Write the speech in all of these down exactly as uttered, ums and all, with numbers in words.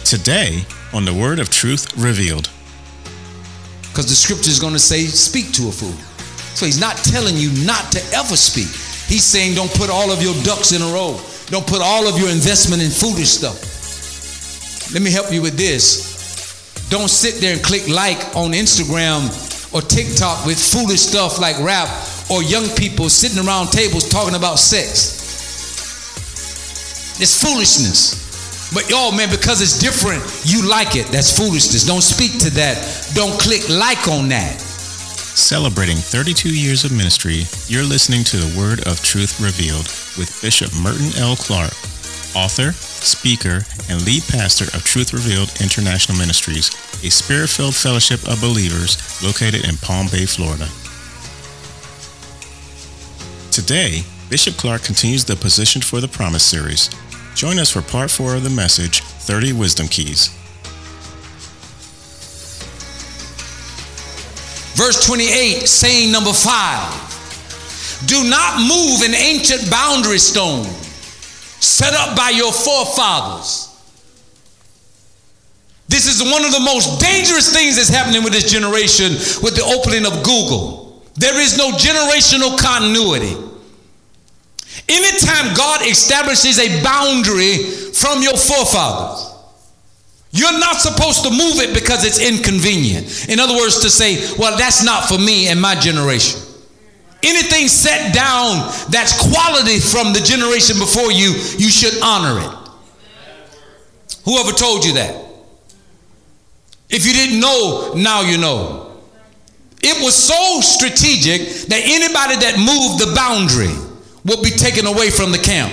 Today on the Word of Truth Revealed. Because the scripture is going to say, speak to a fool. So he's not telling you not to ever speak. He's saying don't put all of your ducks in a row. Don't put all of your investment in foolish stuff. Let me help you with this. Don't sit there and click like on Instagram or TikTok with foolish stuff like rap or young people sitting around tables talking about sex. It's foolishness. But y'all, man, because it's different, you like it. That's foolishness. Don't speak to that. Don't click like on that. Celebrating thirty-two years of ministry, you're listening to the Word of Truth Revealed with Bishop Merton L. Clark, author, speaker, and lead pastor of Truth Revealed International Ministries, a spirit-filled fellowship of believers located in Palm Bay, Florida. Today, Bishop Clark continues the Positioned for the Promise series. Join us for part four of the message, thirty Wisdom Keys. Verse twenty-eight, saying number five, do not move an ancient boundary stone set up by your forefathers. This is one of the most dangerous things that's happening with this generation with the opening of Google. There is no generational continuity. Anytime God establishes a boundary from your forefathers, you're not supposed to move it because it's inconvenient. In other words, to say, well, that's not for me and my generation. Anything set down that's quality from the generation before you, you should honor it. Whoever told you that? If you didn't know, now you know. It was so strategic that anybody that moved the boundary will be taken away from the camp.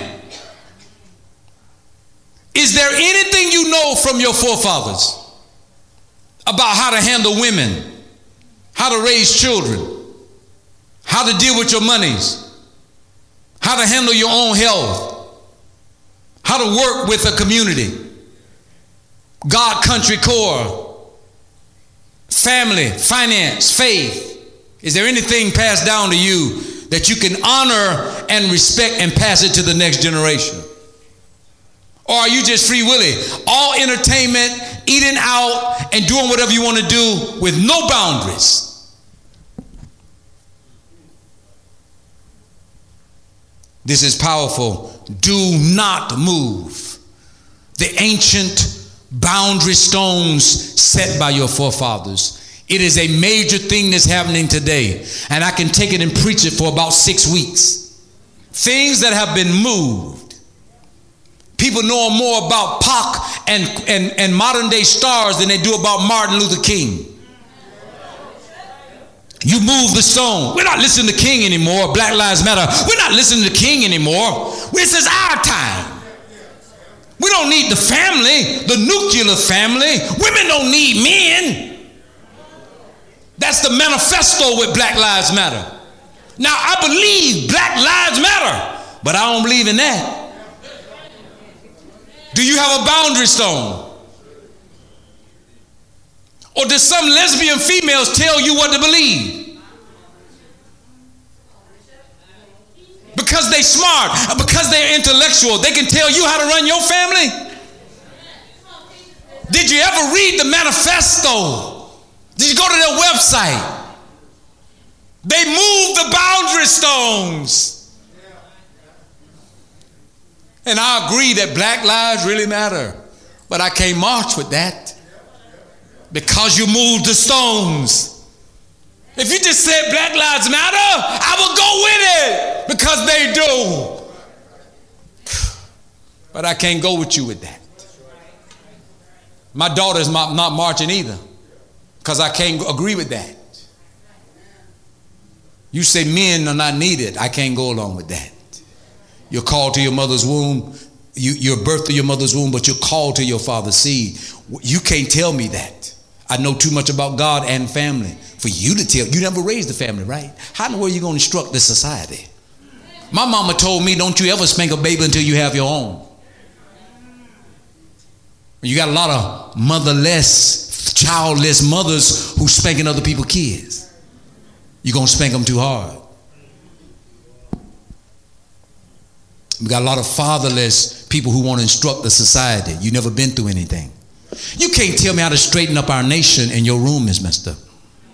Is there anything you know from your forefathers about how to handle women, how to raise children, how to deal with your monies, how to handle your own health, how to work with a community, God, country, core, family, finance, faith? Is there anything passed down to you that you can honor and respect and pass it to the next generation? Or are you just free willy, all entertainment, eating out, and doing whatever you want to do with no boundaries? This is powerful. Do not move the ancient boundary stones set by your forefathers. It is a major thing that's happening today, and I can take it and preach it for about six weeks. Things that have been moved. People know more about Pac and, and, and modern day stars than they do about Martin Luther King. You move the stone. We're not listening to King anymore. Black Lives Matter. We're not listening to King anymore. This is our time. We don't need the family, the nuclear family. Women don't need men. That's the manifesto with Black Lives Matter. Now, I believe Black Lives Matter, but I don't believe in that. Do you have a boundary stone? Or do some lesbian females tell you what to believe? Because they smart, because they're intellectual, they can tell you how to run your family? Did you ever read the manifesto? Did you go to their website? They moved the boundary stones. And I agree that black lives really matter. But I can't march with that because you moved the stones. If you just said black lives matter, I would go with it because they do. But I can't go with you with that. My daughter's not, not marching either because I can't agree with that. You say men are not needed. I can't go along with that. You're called to your mother's womb. You, you're birthed to your mother's womb, but you're called to your father's seed. You can't tell me that. I know too much about God and family for you to tell. You never raised a family, right? How in the world are you going to instruct this society? My mama told me, don't you ever spank a baby until you have your own. You got a lot of motherless, childless mothers who spanking other people's kids. You're going to spank them too hard. We got a lot of fatherless people who want to instruct the society. You never been through anything. You can't tell me how to straighten up our nation and your room is messed up.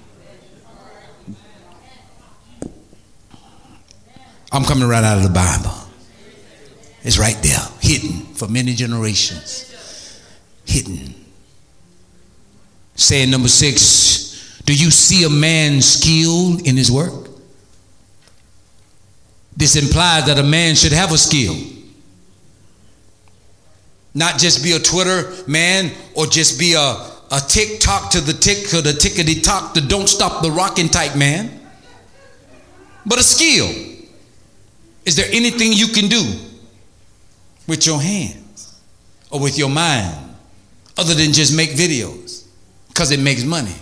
I'm coming right out of the Bible. It's right there, hidden for many generations. Hidden. Saying number six, do you see a man's skill in his work? This implies that a man should have a skill. Not just be a Twitter man or just be a, a TikTok to the tick or the tickety tock, the don't stop the rockin' type man. But a skill. Is there anything you can do with your hands or with your mind other than just make videos because it makes money?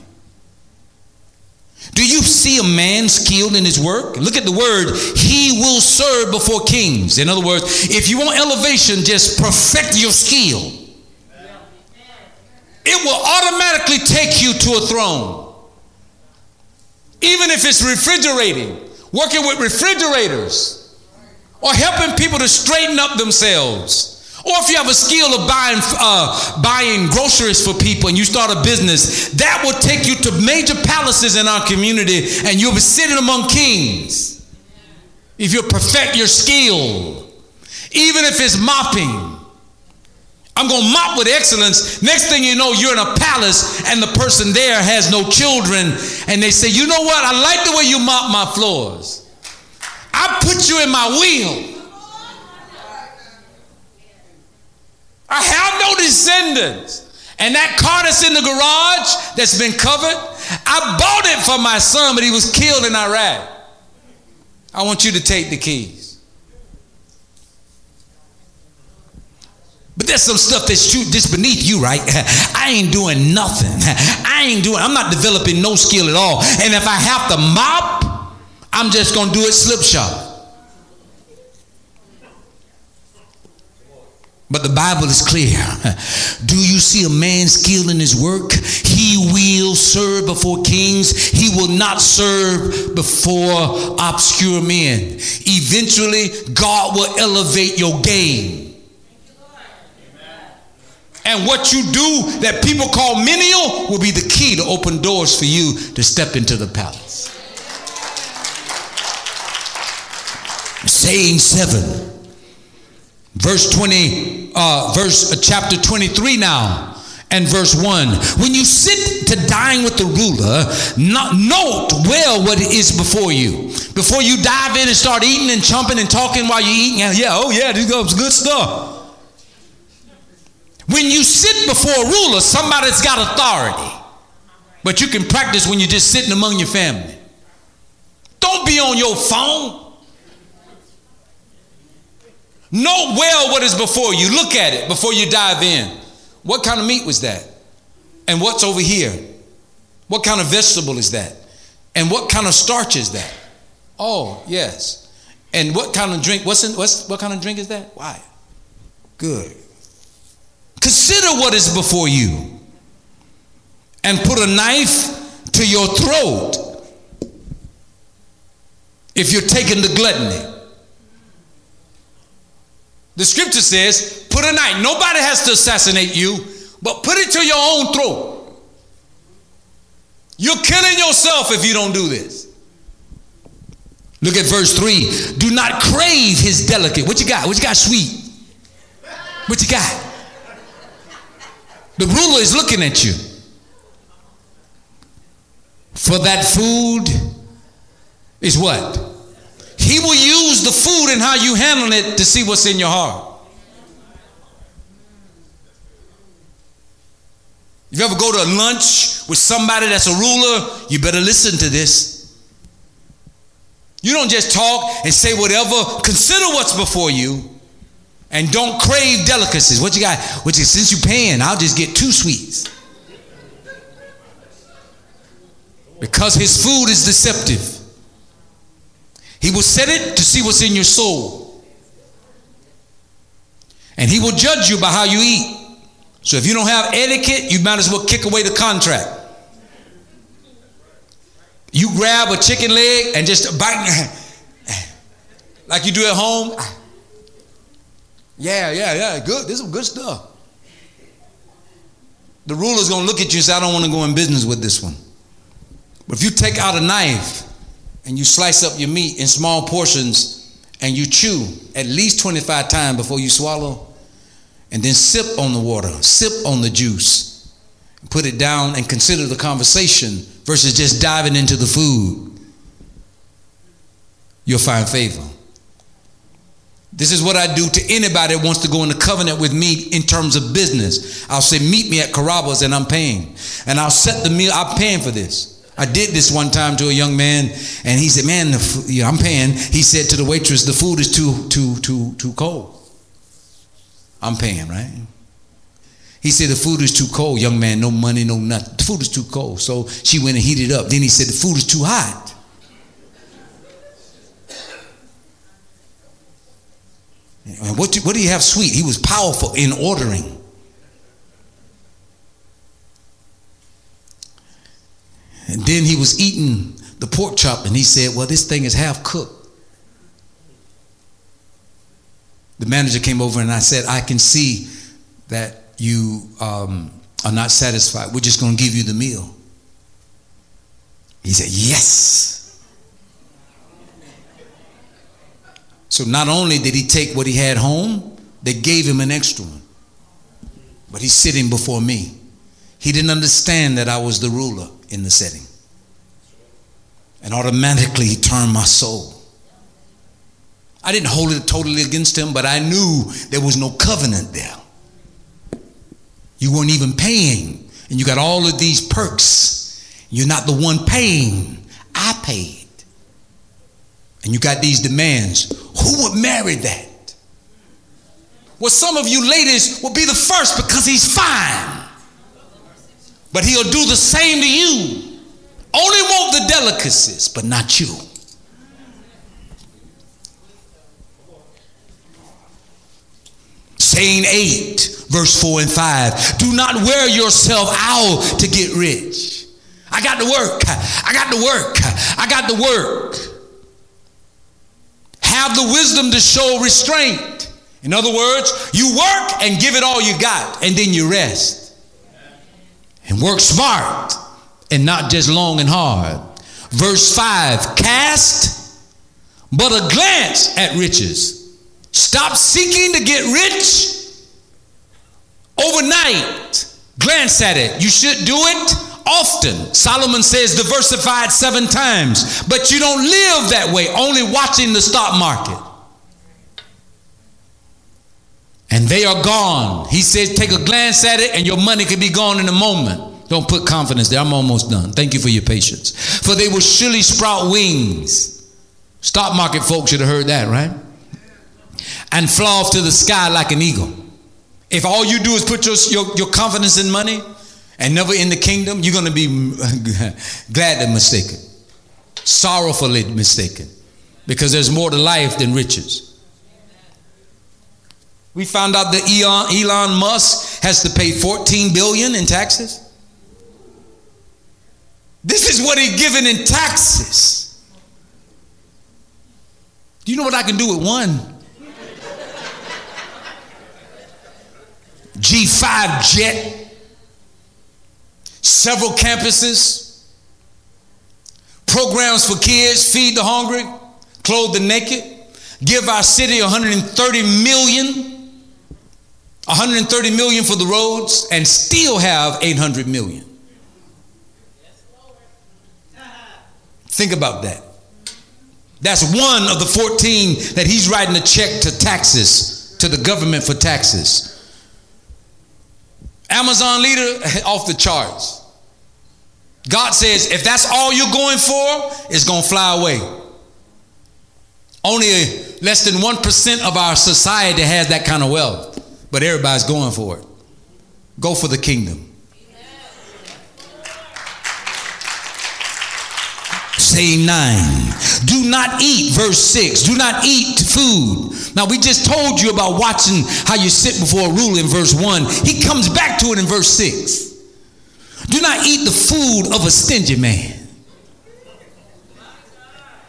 Do you see a man skilled in his work? Look at the word, he will serve before kings. In other words, if you want elevation, just perfect your skill. It will automatically take you to a throne. Even if it's refrigerating, working with refrigerators, or helping people to straighten up themselves. Or if you have a skill of buying uh, buying groceries for people and you start a business, that will take you to major palaces in our community and you'll be sitting among kings. If you perfect your skill, even if it's mopping. I'm going to mop with excellence. Next thing you know, you're in a palace and the person there has no children and they say, you know what, I like the way you mop my floors. I put you in my will. I have no descendants. And that car that's in the garage that's been covered, I bought it for my son, but he was killed in Iraq. I want you to take the keys. But there's some stuff that's just beneath you, right? I ain't doing nothing. I ain't doing, I'm not developing no skill at all. And if I have to mop, I'm just going to do it slipshod. But the Bible is clear. Do you see a man skilled in his work? He will serve before kings. He will not serve before obscure men. Eventually, God will elevate your game. And what you do that people call menial will be the key to open doors for you to step into the palace. Saying seven, verse twenty, uh, verse uh, chapter twenty-three now, and verse one. When you sit to dine with the ruler, not, note well what is before you. Before you dive in and start eating and chomping and talking while you're eating, and yeah, oh yeah, this is good stuff. When you sit before a ruler, somebody that's got authority, but you can practice when you're just sitting among your family. Don't be on your phone. Know well what is before you. Look at it before you dive in. What kind of meat was that? And what's over here? What kind of vegetable is that? And what kind of starch is that? Oh, yes. And what kind of drink? What's in, what's, what kind of drink is that? Why? Good. Consider what is before you and put a knife to your throat if you're taking the gluttony. The scripture says, put a knife. Nobody has to assassinate you, but put it to your own throat. You're killing yourself if you don't do this. Look at verse three. Do not crave his delicate. What you got? What you got sweet? What you got? The ruler is looking at you. For that food is what? He will use the food and how you handle it to see what's in your heart. If you ever go to a lunch with somebody that's a ruler, you better listen to this. You don't just talk and say whatever. Consider what's before you and don't crave delicacies. What you got? Which is, since you're paying, I'll just get two sweets. Because his food is deceptive. He will set it to see what's in your soul. And he will judge you by how you eat. So if you don't have etiquette, you might as well kick away the contract. You grab a chicken leg and just bite like you do at home. Yeah, yeah, yeah, good. This is good stuff. the ruler's going to look at you and say, I don't want to go in business with this one. But if you take out a knife and you slice up your meat in small portions and you chew at least twenty-five times before you swallow, and then sip on the water, sip on the juice, put it down and consider the conversation versus just diving into the food, you'll find favor. This is what I do to anybody that wants to go into covenant with me in terms of business. I'll say, meet me at Carrabba's and I'm paying. And I'll set the meal, I'm paying for this. I did this one time to a young man, and he said, man, the food, yeah, I'm paying. He said to the waitress, the food is too, too, too, too cold. I'm paying, right? He said, the food is too cold, young man, no money, no nothing. The food is too cold. So she went and heated it up. Then he said, the food is too hot. And what do, what do you have sweet? He was powerful in ordering. And then he was eating the pork chop, and he said, well, this thing is half cooked. The manager came over and I said, I can see that you um, are not satisfied. We're just going to give you the meal. He said, yes. So not only did he take what he had home, they gave him an extra one. But he's sitting before me. He didn't understand that I was the ruler in the setting. And automatically he turned my soul. I didn't hold it totally against him, but I knew there was no covenant there. You weren't even paying, and you got all of these perks. You're not the one paying. I paid. And you got these demands. Who would marry that? Well, some of you ladies will be the first because he's fine. But he'll do the same to you. Only want the delicacies, but not you. Saying eight, verse four and five. Do not wear yourself out to get rich. I got to work. I got to work. I got to work. Have the wisdom to show restraint. In other words, you work and give it all you got, and then you rest. And work smart and not just long and hard. Verse five, cast but a glance at riches. Stop seeking to get rich overnight. Glance at it. You should do it often. Solomon says diversify it seven times, but you don't live that way, only watching the stock market. And they are gone. He says take a glance at it and your money can be gone in a moment. Don't put confidence there. I'm almost done. Thank you for your patience. For they will surely sprout wings. Stock market folks should have heard that, right? And fly off to the sky like an eagle. If all you do is put your, your, your confidence in money and never in the kingdom, you're going to be gladly mistaken. Sorrowfully mistaken. Because there's more to life than riches. We found out that Elon, Elon Musk has to pay fourteen billion dollars in taxes. This is what he's given in taxes. Do you know what I can do with one? G five jet, several campuses, programs for kids, feed the hungry, clothe the naked, give our city one hundred thirty million, one hundred thirty million for the roads, and still have eight hundred million. Think about that. That's one of the fourteen that he's writing a check to taxes, to the government for taxes. Amazon leader, off the charts. God says, if that's all you're going for, it's going to fly away. Only less than one percent of our society has that kind of wealth, but everybody's going for it. Go for the kingdom. Saying nine, do not eat, verse six, do not eat food. Now we just told you about watching how you sit before a ruler in verse one. He comes back to it in verse six. Do not eat the food of a stingy man.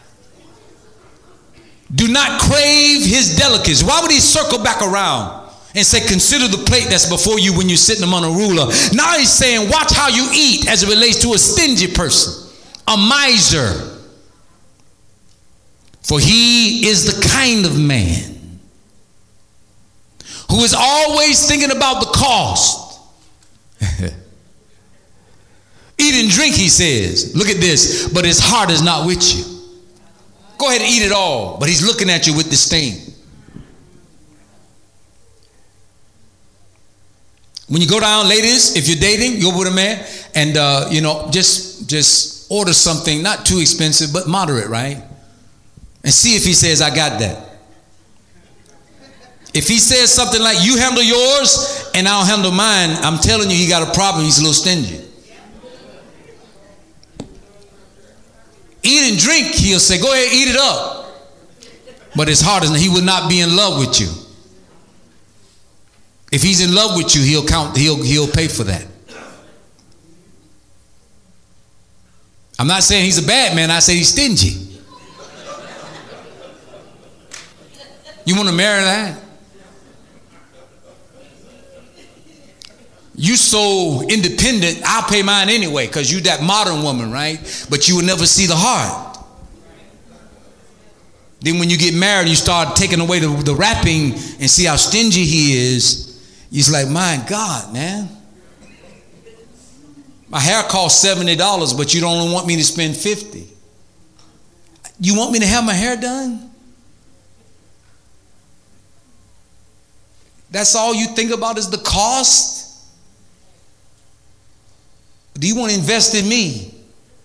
Do not crave his delicacies. Why would he circle back around? and say, consider the plate that's before you when you're sitting among a ruler. Now he's saying, watch how you eat as it relates to a stingy person, a miser. For he is the kind of man who is always thinking about the cost. Eat and drink, he says. Look at this. But his heart is not with you. Go ahead and eat it all. But he's looking at you with disdain. When you go down, ladies, if you're dating, you go with a man, and uh, you know, just just order something not too expensive, but moderate, right? And see if he says, I got that. If he says something like, you handle yours and I'll handle mine, I'm telling you, he got a problem. He's a little stingy. Eat and drink, he'll say, go ahead, eat it up. But his heart is, he will not be in love with you. If he's in love with you, he'll count, he'll, he'll pay for that. I'm not saying he's a bad man, I say he's stingy. You want to marry that? You so independent, I'll pay mine anyway, because you that modern woman, right? But you will never see the heart. Then when you get married, you start taking away the, the wrapping and see how stingy he is. He's like, my God, man. My hair costs seventy dollars, but you don't want me to spend fifty dollars. You want me to have my hair done? That's all you think about is the cost? Do you want to invest in me?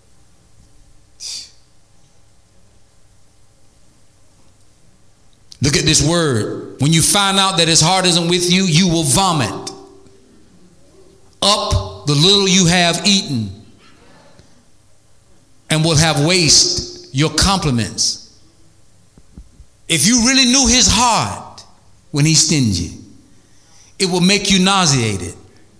Look at this word. When you find out that his heart isn't with you, you will vomit up the little you have eaten and will have waste your compliments. If you really knew his heart when he's stingy, it will make you nauseated.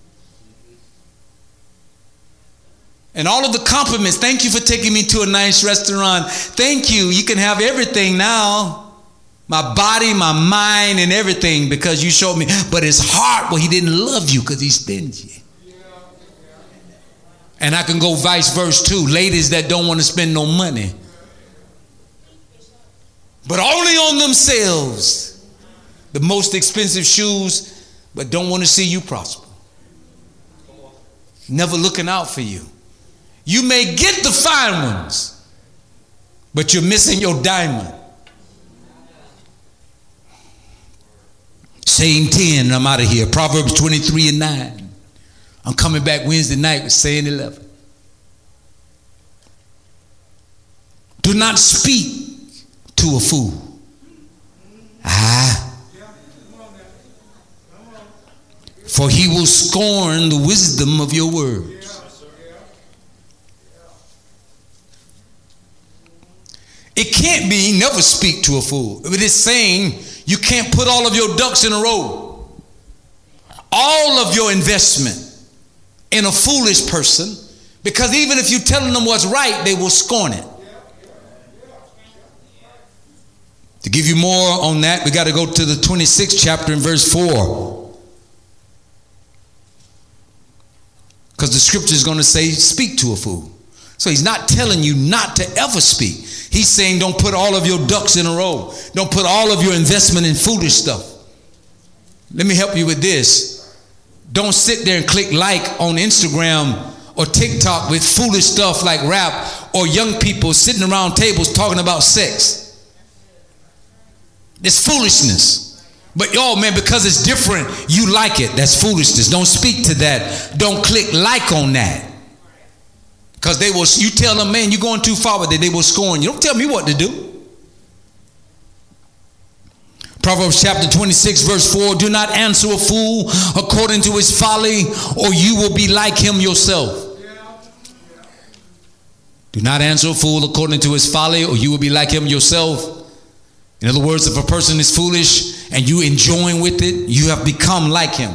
And all of the compliments, thank you for taking me to a nice restaurant. Thank you. You can have everything now. My body, my mind, and everything because you showed me. But his heart, well, he didn't love you because he's stingy. And I can go vice versa too. Ladies that don't want to spend no money. But only on themselves. The most expensive shoes, but don't want to see you prosper. Never looking out for you. You may get the fine ones, but you're missing your diamond. Saying ten, I'm out of here. Proverbs twenty-three and nine. I'm coming back Wednesday night with saying eleven. Do not speak to a fool. Ah. For he will scorn the wisdom of your words. It can't be never speak to a fool. It is saying you can't put all of your ducks in a row. All of your investment in a foolish person, because even if you're telling them what's right, they will scorn it. To give you more on that, we got to go to the twenty-sixth chapter in verse four. Because the scripture is going to say, speak to a fool. So he's not telling you not to ever speak. He's saying don't put all of your ducks in a row. Don't put all of your investment in foolish stuff. Let me help you with this. Don't sit there and click like on Instagram or TikTok with foolish stuff like rap or young people sitting around tables talking about sex. It's foolishness. But oh man, because it's different, you like it. That's foolishness. Don't speak to that. Don't click like on that. Because they will, you tell them, man, you're going too far with it, they will scorn you. Don't tell me what to do. Proverbs chapter twenty-six, verse four, do not answer a fool according to his folly, or you will be like him yourself. Do not answer a fool according to his folly, or you will be like him yourself. In other words, if a person is foolish and you enjoying with it, you have become like him.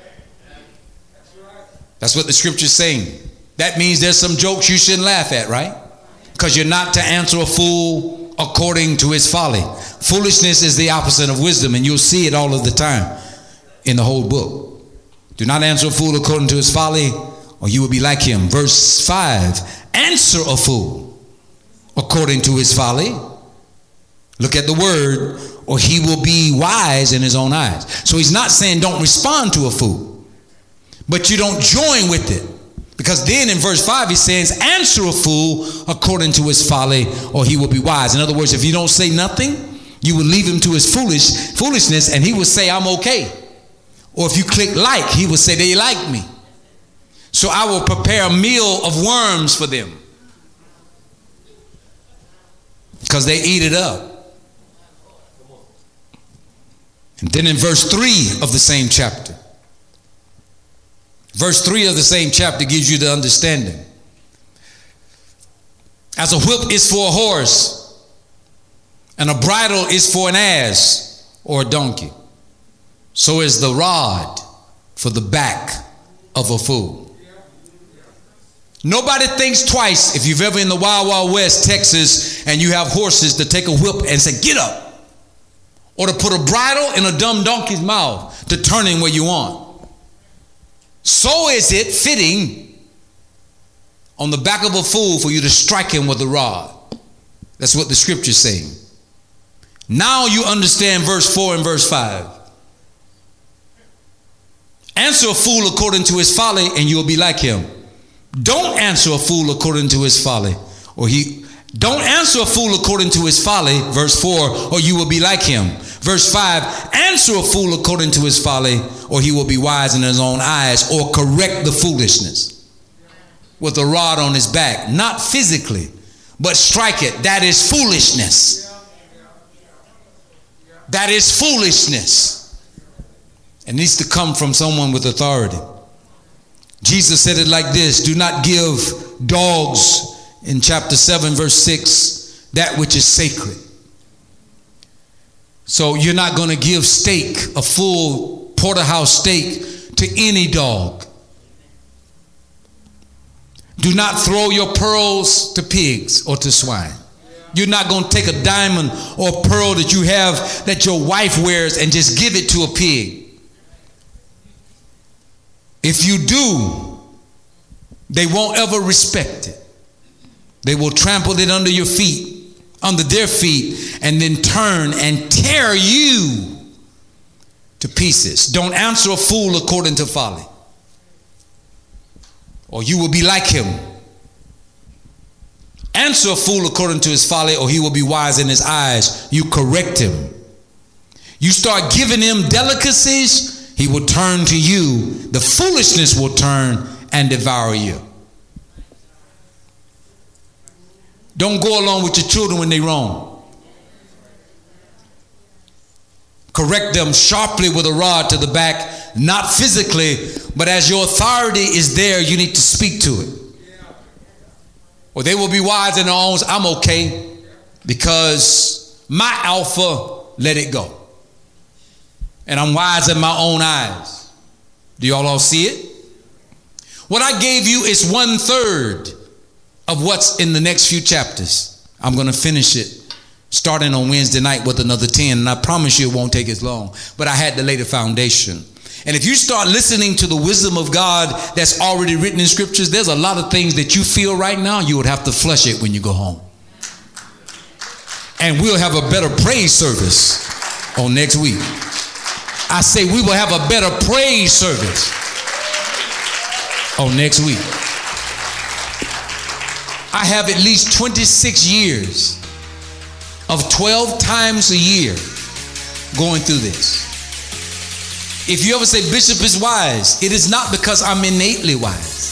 That's what the scripture is saying. That means there's some jokes you shouldn't laugh at, right? Because you're not to answer a fool according to his folly. Foolishness is the opposite of wisdom, and you'll see it all of the time. in the whole book. Do not answer a fool according to his folly, or you will be like him. Verse five, answer a fool according to his folly. Look at the word, or he will be wise in his own eyes. So he's not saying don't respond to a fool, but you don't join with it. Because then in verse five he says, answer a fool according to his folly, or he will be wise. In other words, if you don't say nothing, you will leave him to his foolish foolishness, and he will say, I'm okay. Or if you click like, he will say, they like me. So I will prepare a meal of worms for them, because they eat it up. And then in verse three of the same chapter, verse three of the same chapter gives you the understanding. As a whip is for a horse, and a bridle is for an ass or a donkey, so is the rod for the back of a fool. Nobody thinks twice if you've ever in the Wild Wild West, Texas, and you have horses to take a whip and say, get up. Or to put a bridle in a dumb donkey's mouth to turn him where you want. So is it fitting on the back of a fool for you to strike him with a rod. That's what the scripture's saying. Now you understand verse four and verse five. Answer a fool according to his folly, and you'll be like him. Don't answer a fool according to his folly, or he don't answer a fool according to his folly, verse four, or you will be like him. Verse five, answer a fool according to his folly, or he will be wise in his own eyes, or correct the foolishness with a rod on his back, not physically, but strike it. That is foolishness. That is foolishness. It needs to come from someone with authority. Jesus said it like this: do not give dogs, in chapter seven, verse six, that which is sacred. So you're not going to give steak, a full porterhouse steak, to any dog. Do not throw your pearls to pigs or to swine. You're not going to take a diamond or pearl that you have that your wife wears and just give it to a pig. If you do, they won't ever respect it. They will trample it under your feet, under their feet, and then turn and tear you to pieces. Don't answer a fool according to folly, or you will be like him. Answer a fool according to his folly, or he will be wise in his eyes. You correct him. You start giving him delicacies, he will turn to you. The foolishness will turn and devour you. Don't go along with your children when they're wrong. Correct them sharply with a rod to the back, not physically, but as your authority is there, you need to speak to it. Or they will be wise in their own. I'm okay because my alpha let it go. And I'm wise in my own eyes. Do y'all all see it? What I gave you is one third of what's in the next few chapters. I'm going to finish it starting on Wednesday night with another ten. And I promise you it won't take as long. But I had to lay the foundation. And if you start listening to the wisdom of God that's already written in scriptures, there's a lot of things that you feel right now, you would have to flush it when you go home. And we'll have a better praise service on next week. I say we will have a better praise service on next week. I have at least twenty-six years of twelve times a year going through this. If you ever say Bishop is wise, it is not because I'm innately wise.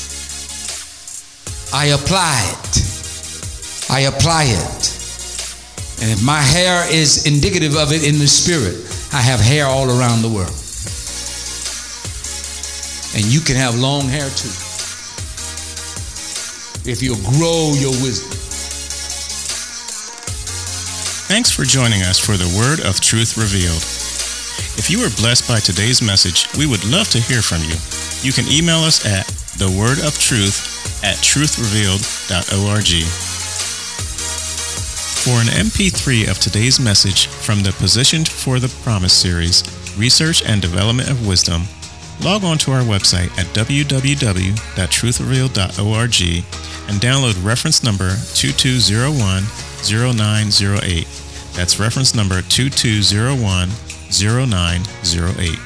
I apply it. I apply it. And if my hair is indicative of it in the spirit, I have hair all around the world. And you can have long hair too, if you'll grow your wisdom. Thanks for joining us for the Word of Truth Revealed. If you were blessed by today's message, we would love to hear from you. You can email us at thewordoftruth at truth revealed dot org. For an M P three of today's message from the Positioned for the Promise series, research and development of wisdom, log on to our website at w w w dot truth revealed dot org and download reference number two two zero one zero nine zero eight. That's reference number two two zero one zero nine zero eight.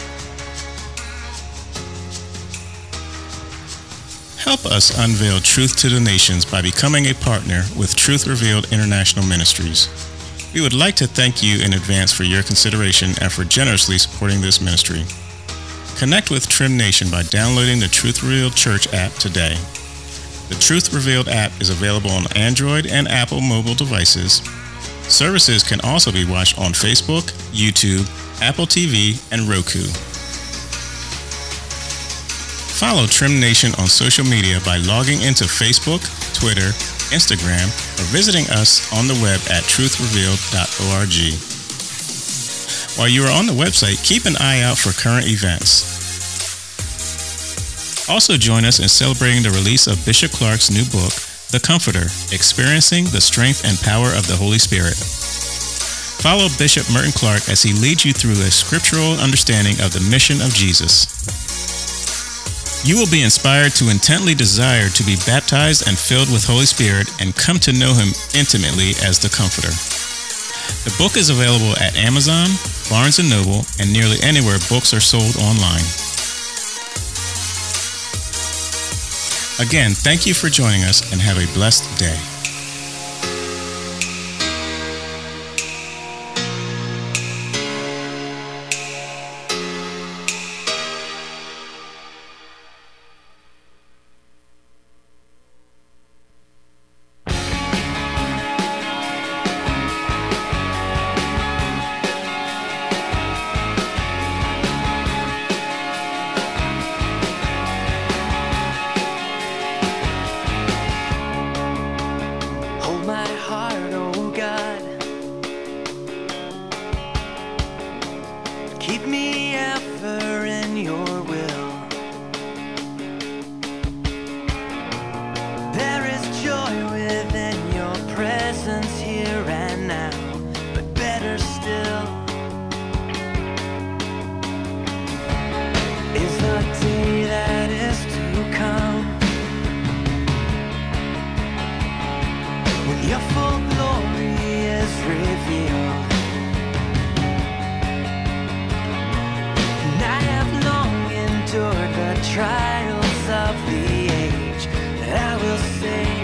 Help us unveil truth to the nations by becoming a partner with Truth Revealed International Ministries. We would like to thank you in advance for your consideration and for generously supporting this ministry. Connect with Trim Nation by downloading the Truth Revealed Church app today. The Truth Revealed app is available on Android and Apple mobile devices. Services can also be watched on Facebook, YouTube, Apple T V, and Roku. Follow Trim Nation on social media by logging into Facebook, Twitter, Instagram, or visiting us on the web at truth revealed dot org. While you are on the website, keep an eye out for current events. Also join us in celebrating the release of Bishop Clark's new book, The Comforter, Experiencing the Strength and Power of the Holy Spirit. Follow Bishop Merton Clark as he leads you through a scriptural understanding of the mission of Jesus. You will be inspired to intently desire to be baptized and filled with Holy Spirit and come to know Him intimately as the Comforter. The book is available at Amazon, Barnes and Noble, and nearly anywhere books are sold online. Again, thank you for joining us and have a blessed day. Keep me ever in your will. There is joy within your presence here and now, but better still is the day that is to come, when your full glory is revealed. Endured the trials of the age, that I will say,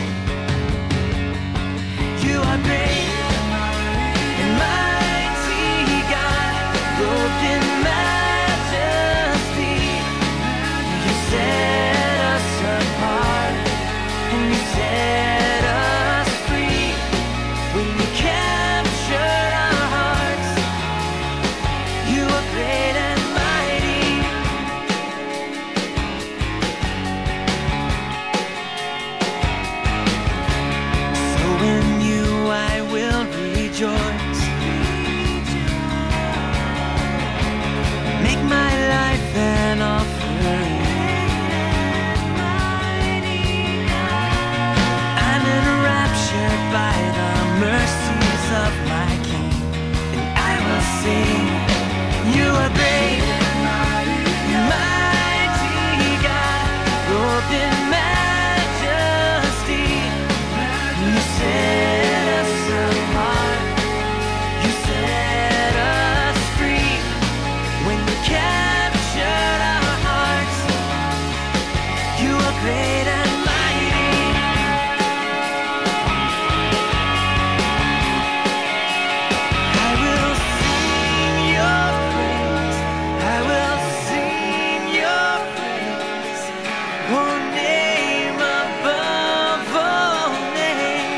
you are great and mighty God, robed in majesty. You set us apart and you set us free. When you captured our hearts, you are great and rejoice. Make my life an offering. I'm enraptured by the mercies of my King, and I will sing, you are great, mighty God, robed in majesty. You set us apart. Can